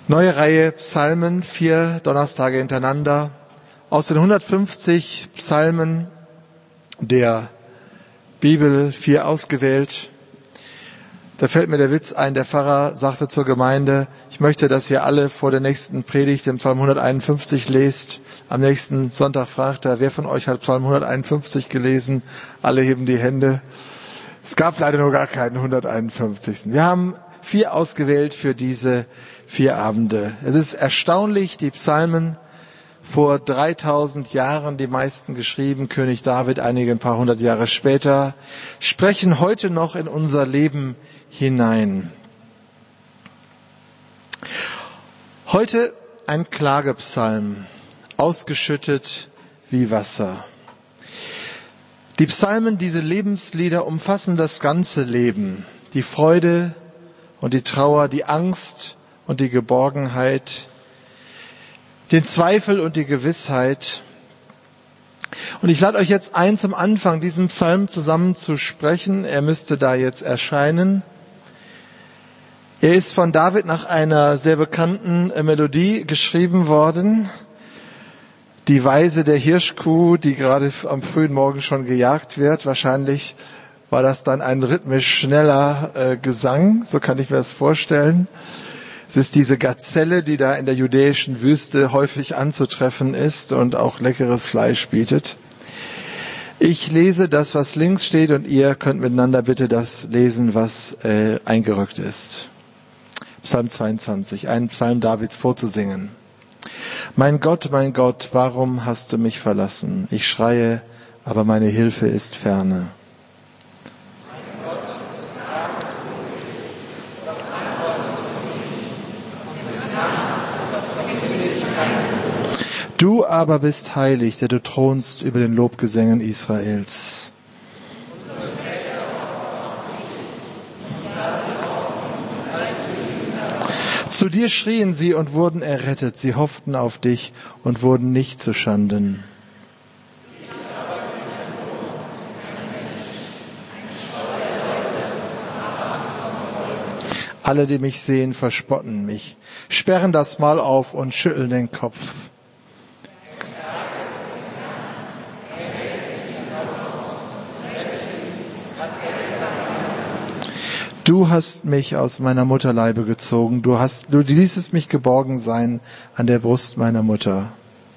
Neue Reihe Psalmen, 4 Donnerstage hintereinander. Aus den 150 Psalmen der Bibel 4 ausgewählt. Da fällt mir der Witz ein, der Pfarrer sagte zur Gemeinde, ich möchte, dass ihr alle vor der nächsten Predigt den Psalm 151 lest. Am nächsten Sonntag fragt er, wer von euch hat Psalm 151 gelesen? Alle heben die Hände. Es gab leider nur gar keinen 151. Wir haben 4 ausgewählt für diese 4 Abende. Es ist erstaunlich, die Psalmen vor 3000 Jahren, die meisten geschrieben, König David einige ein paar hundert Jahre später, sprechen heute noch in unser Leben hinein. Heute ein Klagepsalm, ausgeschüttet wie Wasser. Die Psalmen, diese Lebenslieder umfassen das ganze Leben, die Freude und die Trauer, die Angst und die Geborgenheit, den Zweifel und die Gewissheit. Und ich lade euch jetzt ein, zum Anfang diesen Psalm zusammen zu sprechen. Er müsste da jetzt erscheinen. Er ist von David nach einer sehr bekannten Melodie geschrieben worden. Die Weise der Hirschkuh, die gerade am frühen Morgen schon gejagt wird. Wahrscheinlich war das dann ein rhythmisch schneller Gesang, so kann ich mir das vorstellen. Es ist diese Gazelle, die da in der judäischen Wüste häufig anzutreffen ist und auch leckeres Fleisch bietet. Ich lese das, was links steht, und ihr könnt miteinander bitte das lesen, was eingerückt ist. Psalm 22, ein Psalm Davids vorzusingen. Mein Gott, warum hast du mich verlassen? Ich schreie, aber meine Hilfe ist ferne. Du aber bist heilig, der du thronst über den Lobgesängen Israels. Zu dir schrien sie und wurden errettet. Sie hofften auf dich und wurden nicht zu Schanden. Alle, die mich sehen, verspotten mich, sperren das Maul auf und schütteln den Kopf. Du hast mich aus meiner Mutterleibe gezogen. Du ließest mich geborgen sein an der Brust meiner Mutter.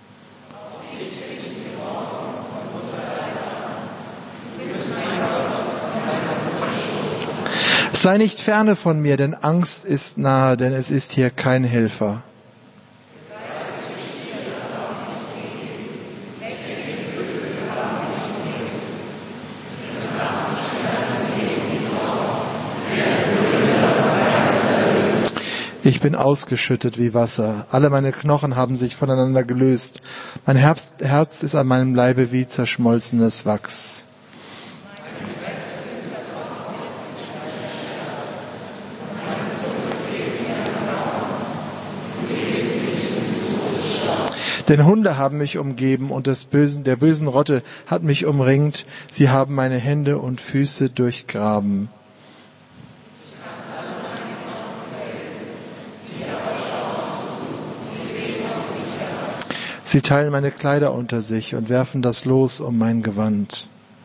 Sei nicht ferne von mir, denn Angst ist nahe, denn es ist hier kein Helfer. Ich bin ausgeschüttet wie Wasser. Alle meine Knochen haben sich voneinander gelöst. Mein Herz ist an meinem Leibe wie zerschmolzenes Wachs. Denn Hunde haben mich umgeben und der bösen Rotte hat mich umringt. Sie haben meine Hände und Füße durchgraben. Sie teilen meine Kleider unter sich und werfen das Los um mein Gewand.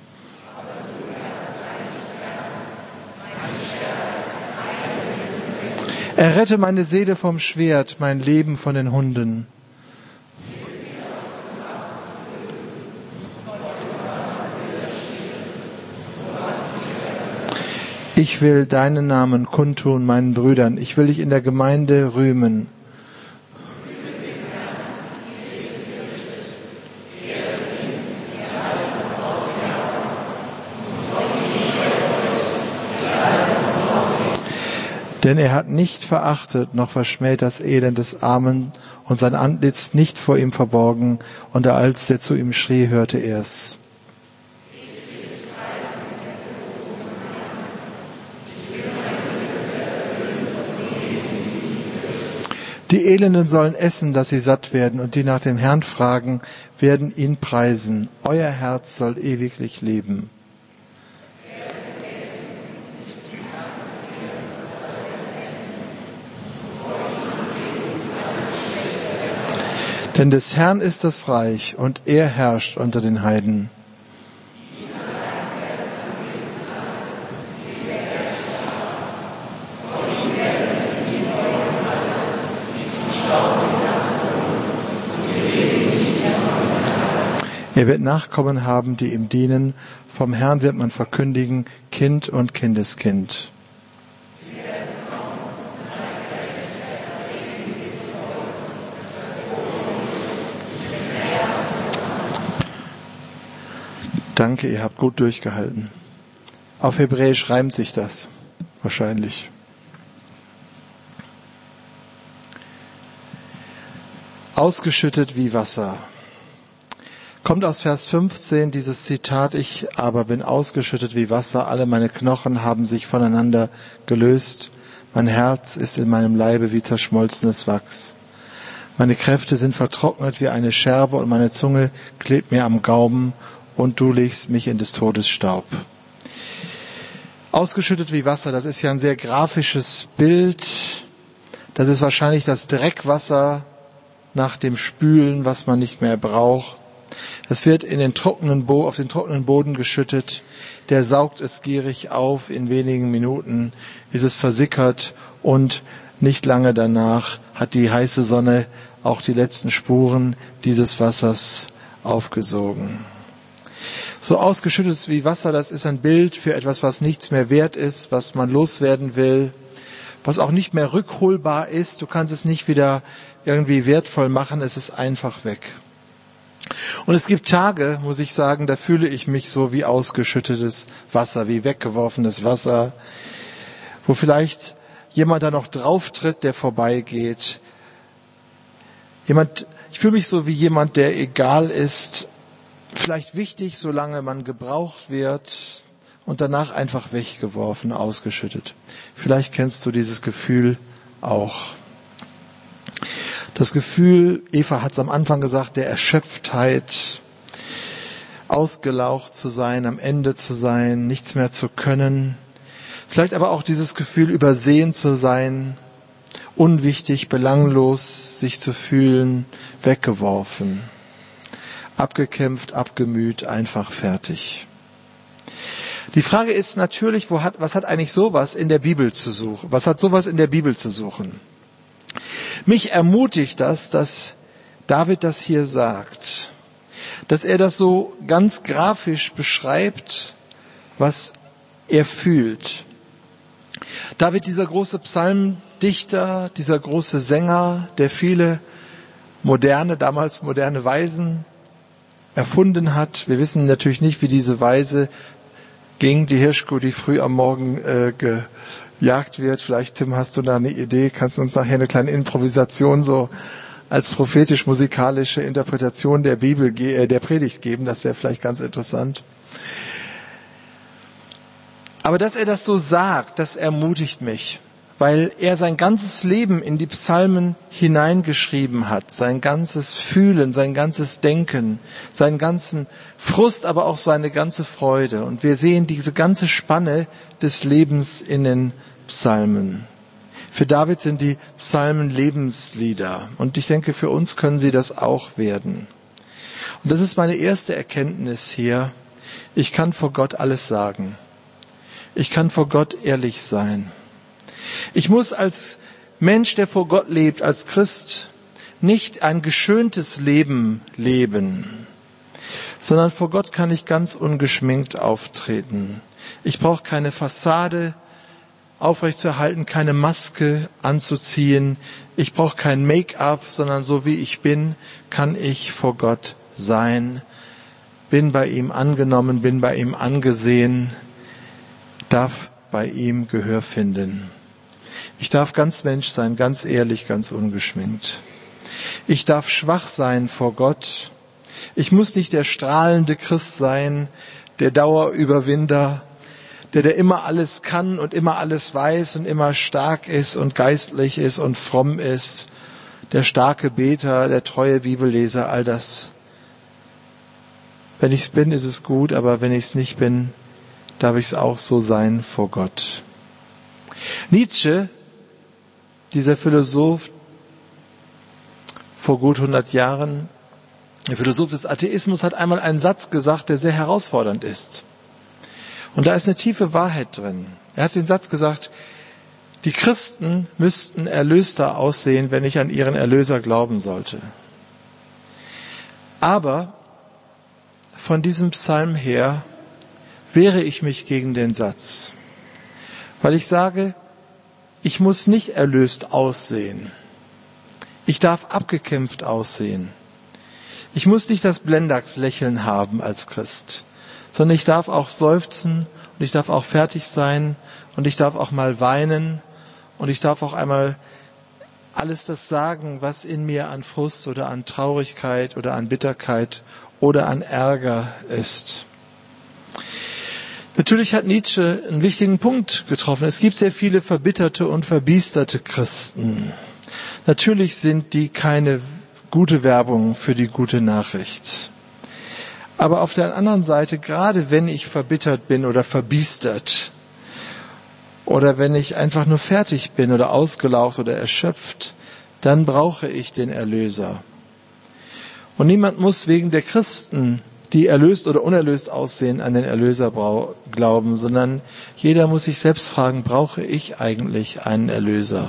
Errette meine Seele vom Schwert, mein Leben von den Hunden. Ich will deinen Namen kundtun meinen Brüdern. Ich will dich in der Gemeinde rühmen. Denn er hat nicht verachtet, noch verschmäht das Elend des Armen und sein Antlitz nicht vor ihm verborgen. Und als der zu ihm schrie, hörte er's. Die Elenden sollen essen, dass sie satt werden, und die nach dem Herrn fragen, werden ihn preisen. Euer Herz soll ewiglich leben. Denn des Herrn ist das Reich und er herrscht unter den Heiden. Er wird Nachkommen haben, die ihm dienen. Vom Herrn wird man verkündigen, Kind und Kindeskind. Danke, ihr habt gut durchgehalten. Auf Hebräisch reimt sich das wahrscheinlich. Ausgeschüttet wie Wasser. Kommt aus Vers 15 dieses Zitat, ich aber bin ausgeschüttet wie Wasser, alle meine Knochen haben sich voneinander gelöst, mein Herz ist in meinem Leibe wie zerschmolzenes Wachs. Meine Kräfte sind vertrocknet wie eine Scherbe und meine Zunge klebt mir am Gaumen und du legst mich in des Todes Staub. Ausgeschüttet wie Wasser, das ist ja ein sehr grafisches Bild. Das ist wahrscheinlich das Dreckwasser nach dem Spülen, was man nicht mehr braucht. Es wird auf den trockenen Boden geschüttet. Der saugt es gierig auf. In wenigen Minuten ist es versickert und nicht lange danach hat die heiße Sonne auch die letzten Spuren dieses Wassers aufgesogen. So ausgeschüttet wie Wasser, das ist ein Bild für etwas, was nichts mehr wert ist, was man loswerden will, was auch nicht mehr rückholbar ist. Du kannst es nicht wieder irgendwie wertvoll machen, es ist einfach weg. Und es gibt Tage, muss ich sagen, da fühle ich mich so wie ausgeschüttetes Wasser, wie weggeworfenes Wasser, wo vielleicht jemand da noch drauf tritt, der vorbeigeht. Ich fühle mich so wie jemand, der egal ist, vielleicht wichtig, solange man gebraucht wird und danach einfach weggeworfen, ausgeschüttet. Vielleicht kennst du dieses Gefühl auch. Das Gefühl, Eva hat es am Anfang gesagt, der Erschöpftheit, ausgelaucht zu sein, am Ende zu sein, nichts mehr zu können. Vielleicht aber auch dieses Gefühl, übersehen zu sein, unwichtig, belanglos sich zu fühlen, weggeworfen, abgekämpft, abgemüht, einfach fertig. Die Frage ist natürlich, was hat eigentlich sowas in der Bibel zu suchen? Was hat sowas in der Bibel zu suchen? Mich ermutigt das, dass David das hier sagt, dass er das so ganz grafisch beschreibt, was er fühlt. David, dieser große Psalmdichter, dieser große Sänger, der viele damals moderne Weisen erfunden hat. Wir wissen natürlich nicht, wie diese Weise ging, die Hirschkuh, die früh am Morgen gejagt wird. Vielleicht, Tim, hast du da eine Idee? Kannst du uns nachher eine kleine Improvisation so als prophetisch-musikalische Interpretation der der Predigt geben? Das wäre vielleicht ganz interessant. Aber dass er das so sagt, das ermutigt mich, weil er sein ganzes Leben in die Psalmen hineingeschrieben hat, sein ganzes Fühlen, sein ganzes Denken, seinen ganzen Frust, aber auch seine ganze Freude. Und wir sehen diese ganze Spanne des Lebens in den Psalmen. Für David sind die Psalmen Lebenslieder. Und ich denke, für uns können sie das auch werden. Und das ist meine erste Erkenntnis hier. Ich kann vor Gott alles sagen. Ich kann vor Gott ehrlich sein. Ich muss als Mensch, der vor Gott lebt, als Christ, nicht ein geschöntes Leben leben, sondern vor Gott kann ich ganz ungeschminkt auftreten. Ich brauche keine Fassade aufrechtzuerhalten, keine Maske anzuziehen. Ich brauche kein Make-up, sondern so wie ich bin, kann ich vor Gott sein. Bin bei ihm angenommen, bin bei ihm angesehen, darf bei ihm Gehör finden. Ich darf ganz Mensch sein, ganz ehrlich, ganz ungeschminkt. Ich darf schwach sein vor Gott. Ich muss nicht der strahlende Christ sein, der Dauerüberwinder, der immer alles kann und immer alles weiß und immer stark ist und geistlich ist und fromm ist. Der starke Beter, der treue Bibelleser, all das. Wenn ich's bin, ist es gut, aber wenn ich's nicht bin, darf ich's auch so sein vor Gott. Nietzsche, dieser Philosoph, vor gut 100 Jahren. Der Philosoph des Atheismus hat einmal einen Satz gesagt, der sehr herausfordernd ist. Und da ist eine tiefe Wahrheit drin. Er hat den Satz gesagt, die Christen müssten erlöster aussehen, wenn ich an ihren Erlöser glauben sollte. Aber von diesem Psalm her wehre ich mich gegen den Satz, weil ich sage, ich muss nicht erlöst aussehen. Ich darf abgekämpft aussehen. Ich muss nicht das Blendax-Lächeln haben als Christ, sondern ich darf auch seufzen und ich darf auch fertig sein und ich darf auch mal weinen und ich darf auch einmal alles das sagen, was in mir an Frust oder an Traurigkeit oder an Bitterkeit oder an Ärger ist. Natürlich hat Nietzsche einen wichtigen Punkt getroffen. Es gibt sehr viele verbitterte und verbiesterte Christen. Natürlich sind die keine gute Werbung für die gute Nachricht. Aber auf der anderen Seite, gerade wenn ich verbittert bin oder verbiestert oder wenn ich einfach nur fertig bin oder ausgelaugt oder erschöpft, dann brauche ich den Erlöser. Und niemand muss wegen der Christen, die erlöst oder unerlöst aussehen, an den Erlöser glauben, sondern jeder muss sich selbst fragen, brauche ich eigentlich einen Erlöser?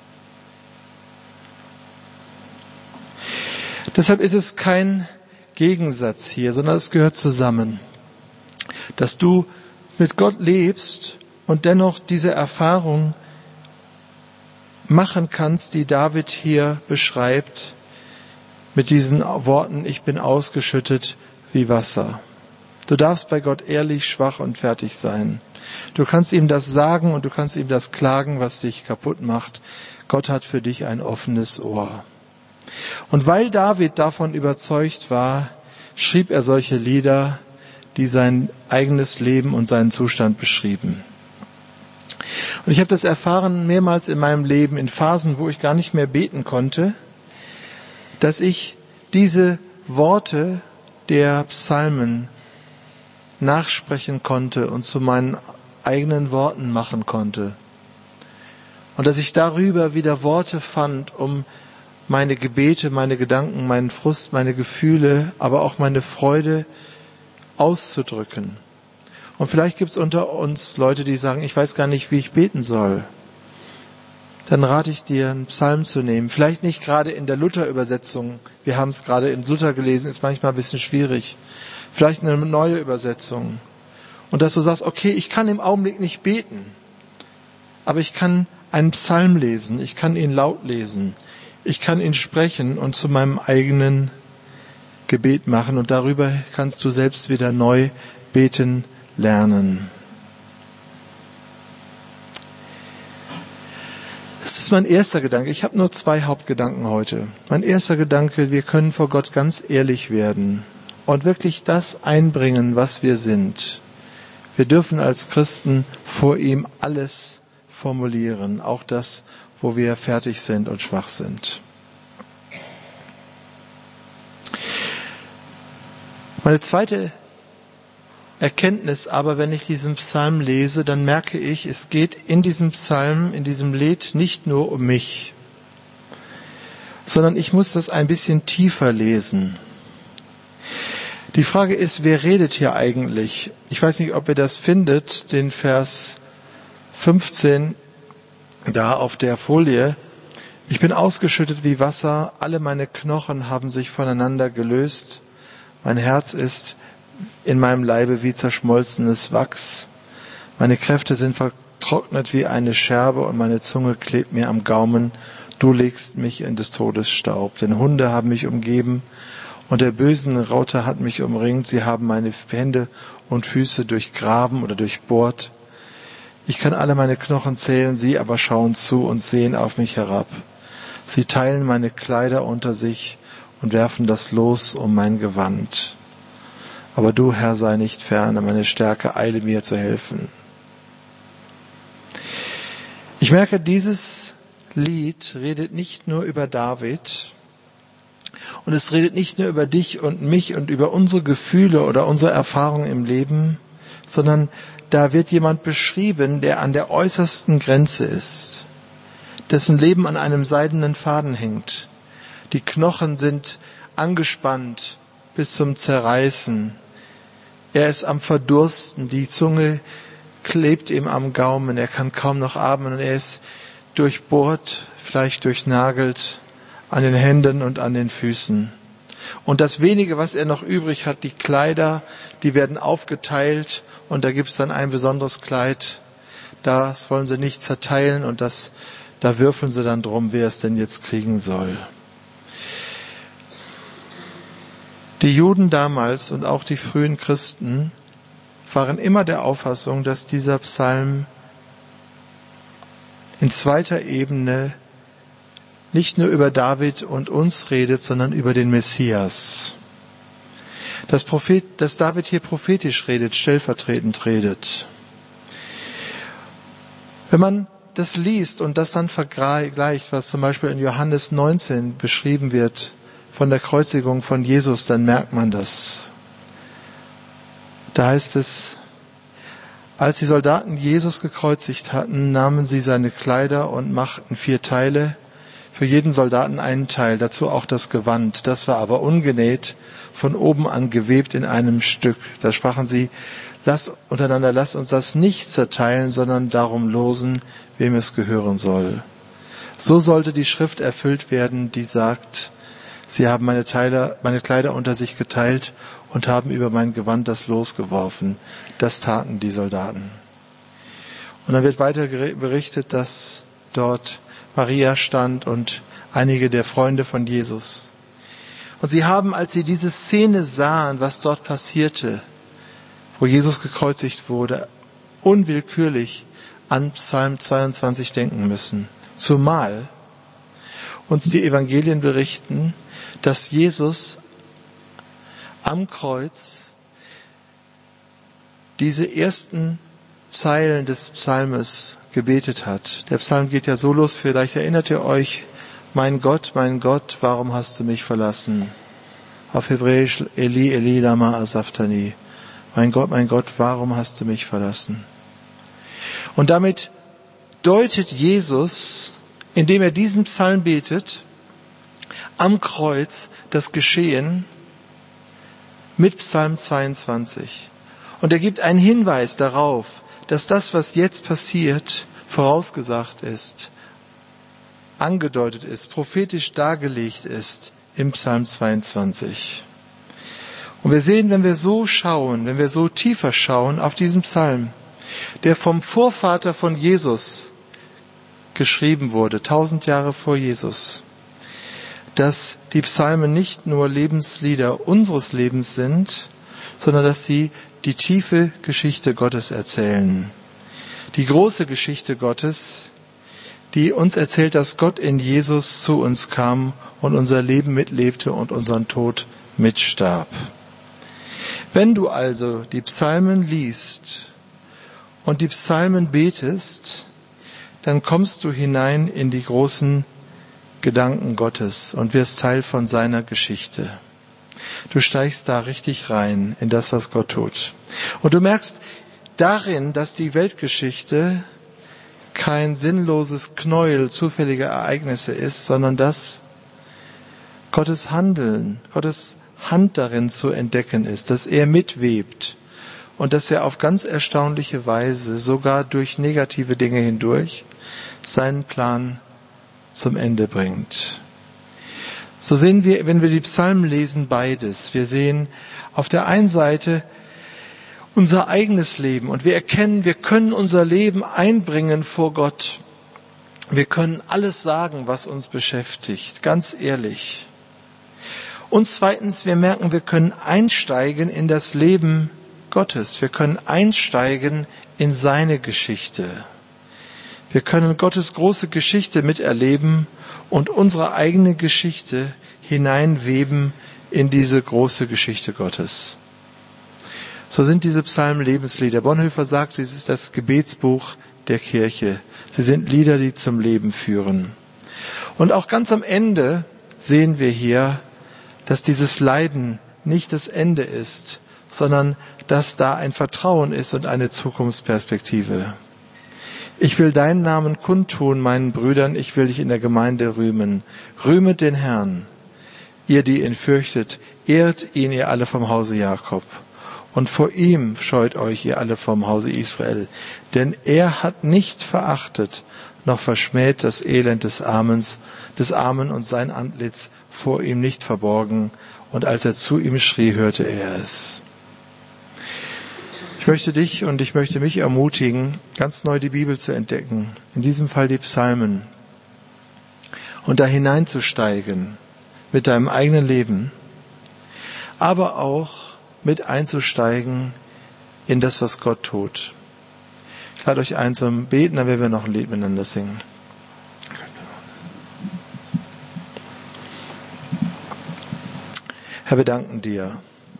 Deshalb ist es kein Gegensatz hier, sondern es gehört zusammen. Dass du mit Gott lebst und dennoch diese Erfahrung machen kannst, die David hier beschreibt, mit diesen Worten, ich bin ausgeschüttet wie Wasser. Du darfst bei Gott ehrlich, schwach und fertig sein. Du kannst ihm das sagen und du kannst ihm das klagen, was dich kaputt macht. Gott hat für dich ein offenes Ohr. Und weil David davon überzeugt war, schrieb er solche Lieder, die sein eigenes Leben und seinen Zustand beschrieben. Und ich habe das erfahren mehrmals in meinem Leben, in Phasen, wo ich gar nicht mehr beten konnte, dass ich diese Worte der Psalmen nachsprechen konnte und zu meinen eigenen Worten machen konnte. Und dass ich darüber wieder Worte fand, um meine Gebete, meine Gedanken, meinen Frust, meine Gefühle, aber auch meine Freude auszudrücken. Und vielleicht gibt es unter uns Leute, die sagen, ich weiß gar nicht, wie ich beten soll. Dann rate ich dir, einen Psalm zu nehmen. Vielleicht nicht gerade in der Luther-Übersetzung. Wir haben es gerade in Luther gelesen, ist manchmal ein bisschen schwierig. Vielleicht eine neue Übersetzung. Und dass du sagst, okay, ich kann im Augenblick nicht beten, aber ich kann einen Psalm lesen, ich kann ihn laut lesen, ich kann ihn sprechen und zu meinem eigenen Gebet machen. Und darüber kannst du selbst wieder neu beten lernen. Das ist mein erster Gedanke. Ich habe nur 2 Hauptgedanken heute. Mein erster Gedanke, wir können vor Gott ganz ehrlich werden und wirklich das einbringen, was wir sind. Wir dürfen als Christen vor ihm alles formulieren, auch das, wo wir fertig sind und schwach sind. Meine zweite Erkenntnis aber, wenn ich diesen Psalm lese, dann merke ich, es geht in diesem Psalm, in diesem Lied nicht nur um mich, sondern ich muss das ein bisschen tiefer lesen. Die Frage ist, wer redet hier eigentlich? Ich weiß nicht, ob ihr das findet, den Vers 15 da auf der Folie. Ich bin ausgeschüttet wie Wasser, alle meine Knochen haben sich voneinander gelöst, mein Herz ist in meinem Leibe wie zerschmolzenes Wachs. Meine Kräfte sind vertrocknet wie eine Scherbe und meine Zunge klebt mir am Gaumen. Du legst mich in des Todes Staub. Denn Hunde haben mich umgeben und der bösen Raute hat mich umringt. Sie haben meine Hände und Füße durchgraben oder durchbohrt. Ich kann alle meine Knochen zählen, sie aber schauen zu und sehen auf mich herab. Sie teilen meine Kleider unter sich und werfen das Los um mein Gewand. Aber du, Herr, sei nicht ferne, meine Stärke eile mir zu helfen. Ich merke, dieses Lied redet nicht nur über David und es redet nicht nur über dich und mich und über unsere Gefühle oder unsere Erfahrungen im Leben, sondern da wird jemand beschrieben, der an der äußersten Grenze ist, dessen Leben an einem seidenen Faden hängt, Die Knochen sind angespannt bis zum Zerreißen. Er ist am Verdursten, die Zunge klebt ihm am Gaumen, er kann kaum noch atmen und er ist durchbohrt, vielleicht durchnagelt an den Händen und an den Füßen. Und das wenige, was er noch übrig hat, die Kleider, die werden aufgeteilt und da gibt es dann ein besonderes Kleid. Das wollen sie nicht zerteilen und da würfeln sie dann drum, wer es denn jetzt kriegen soll. Die Juden damals und auch die frühen Christen waren immer der Auffassung, dass dieser Psalm in zweiter Ebene nicht nur über David und uns redet, sondern über den Messias. Dass David hier prophetisch redet, stellvertretend redet. Wenn man das liest und das dann vergleicht, was zum Beispiel in Johannes 19 beschrieben wird, von der Kreuzigung von Jesus, dann merkt man das. Da heißt es, als die Soldaten Jesus gekreuzigt hatten, nahmen sie seine Kleider und machten 4 Teile, für jeden Soldaten einen Teil, dazu auch das Gewand. Das war aber ungenäht, von oben an gewebt in einem Stück. Da sprachen sie, lasst uns das nicht zerteilen, sondern darum losen, wem es gehören soll. So sollte die Schrift erfüllt werden, die sagt, sie haben meine Kleider unter sich geteilt und haben über mein Gewand das Los geworfen. Das taten die Soldaten. Und dann wird weiter berichtet, dass dort Maria stand und einige der Freunde von Jesus. Und sie haben, als sie diese Szene sahen, was dort passierte, wo Jesus gekreuzigt wurde, unwillkürlich an Psalm 22 denken müssen. Zumal uns die Evangelien berichten, dass Jesus am Kreuz diese ersten Zeilen des Psalmes gebetet hat. Der Psalm geht ja so los, vielleicht erinnert ihr euch, mein Gott, warum hast du mich verlassen? Auf Hebräisch, Eli, Eli, lama asafthani. Mein Gott, warum hast du mich verlassen? Und damit deutet Jesus, indem er diesen Psalm betet, am Kreuz das Geschehen mit Psalm 22. Und er gibt einen Hinweis darauf, dass das, was jetzt passiert, vorausgesagt ist, angedeutet ist, prophetisch dargelegt ist im Psalm 22. Und wir sehen, wenn wir so schauen, wenn wir so tiefer schauen auf diesen Psalm, der vom Vorvater von Jesus geschrieben wurde, 1000 Jahre vor Jesus, dass die Psalmen nicht nur Lebenslieder unseres Lebens sind, sondern dass sie die tiefe Geschichte Gottes erzählen. Die große Geschichte Gottes, die uns erzählt, dass Gott in Jesus zu uns kam und unser Leben mitlebte und unseren Tod mitstarb. Wenn du also die Psalmen liest und die Psalmen betest, dann kommst du hinein in die großen Gedanken Gottes und wirst Teil von seiner Geschichte. Du steigst da richtig rein in das, was Gott tut. Und du merkst darin, dass die Weltgeschichte kein sinnloses Knäuel zufälliger Ereignisse ist, sondern dass Gottes Handeln, Gottes Hand darin zu entdecken ist, dass er mitwebt und dass er auf ganz erstaunliche Weise, sogar durch negative Dinge hindurch, seinen Plan zum Ende bringt. So sehen wir, wenn wir die Psalmen lesen, beides. Wir sehen auf der einen Seite unser eigenes Leben und wir erkennen, wir können unser Leben einbringen vor Gott. Wir können alles sagen, was uns beschäftigt, ganz ehrlich. Und zweitens, wir merken, wir können einsteigen in das Leben Gottes. Wir können einsteigen in seine Geschichte. Wir können Gottes große Geschichte miterleben und unsere eigene Geschichte hineinweben in diese große Geschichte Gottes. So sind diese Psalmen Lebenslieder. Bonhoeffer sagt, es ist das Gebetsbuch der Kirche. Sie sind Lieder, die zum Leben führen. Und auch ganz am Ende sehen wir hier, dass dieses Leiden nicht das Ende ist, sondern dass da ein Vertrauen ist und eine Zukunftsperspektive. Ich will deinen Namen kundtun, meinen Brüdern, ich will dich in der Gemeinde rühmen. Rühmet den Herrn. ihr, die ihn fürchtet, ehrt ihn, ihr alle vom Hause Jakob. Und vor ihm scheut euch, ihr alle vom Hause Israel. Denn er hat nicht verachtet, noch verschmäht das Elend des Armen und sein Antlitz vor ihm nicht verborgen. Und als er zu ihm schrie, hörte er es. Ich möchte dich und ich möchte mich ermutigen, ganz neu die Bibel zu entdecken. In diesem Fall die Psalmen. Und da hineinzusteigen mit deinem eigenen Leben, aber auch mit einzusteigen in das, was Gott tut. Ich lade euch ein zum Beten, dann werden wir noch ein Lied miteinander singen. Herr, wir danken dir,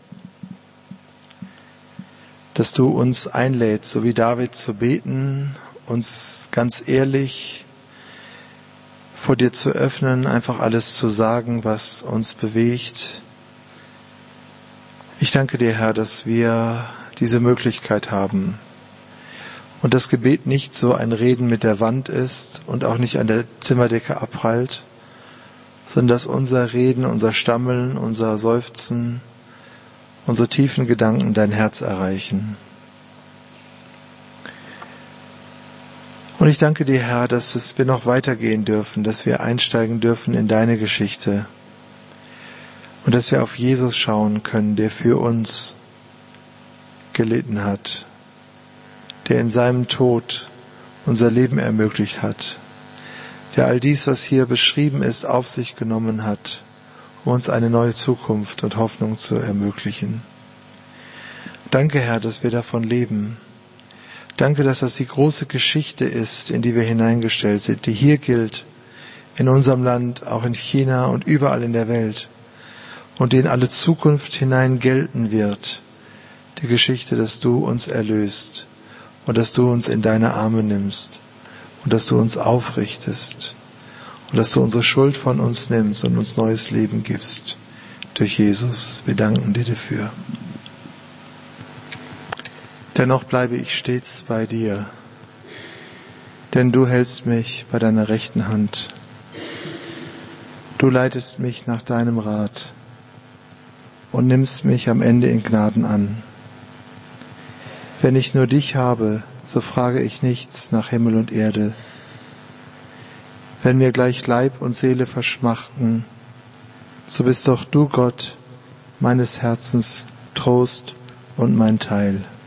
dass du uns einlädst, so wie David, zu beten, uns ganz ehrlich vor dir zu öffnen, einfach alles zu sagen, was uns bewegt. Ich danke dir, Herr, dass wir diese Möglichkeit haben und das Gebet nicht so ein Reden mit der Wand ist und auch nicht an der Zimmerdecke abprallt, sondern dass unser Reden, unser Stammeln, unser Seufzen, unsere tiefen Gedanken dein Herz erreichen. Und ich danke dir, Herr, dass wir noch weitergehen dürfen, dass wir einsteigen dürfen in deine Geschichte und dass wir auf Jesus schauen können, der für uns gelitten hat, der in seinem Tod unser Leben ermöglicht hat, der all dies, was hier beschrieben ist, auf sich genommen hat, um uns eine neue Zukunft und Hoffnung zu ermöglichen. Danke, Herr, dass wir davon leben. Danke, dass das die große Geschichte ist, in die wir hineingestellt sind, die hier gilt, in unserem Land, auch in China und überall in der Welt und die in alle Zukunft hinein gelten wird. Die Geschichte, dass du uns erlöst und dass du uns in deine Arme nimmst und dass du uns aufrichtest und dass du unsere Schuld von uns nimmst und uns neues Leben gibst durch Jesus. Wir danken dir dafür. Dennoch bleibe ich stets bei dir, denn du hältst mich bei deiner rechten Hand. Du leitest mich nach deinem Rat und nimmst mich am Ende in Gnaden an. Wenn ich nur dich habe, so frage ich nichts nach Himmel und Erde. Wenn mir gleich Leib und Seele verschmachten, so bist doch du, Gott, meines Herzens Trost und mein Teil.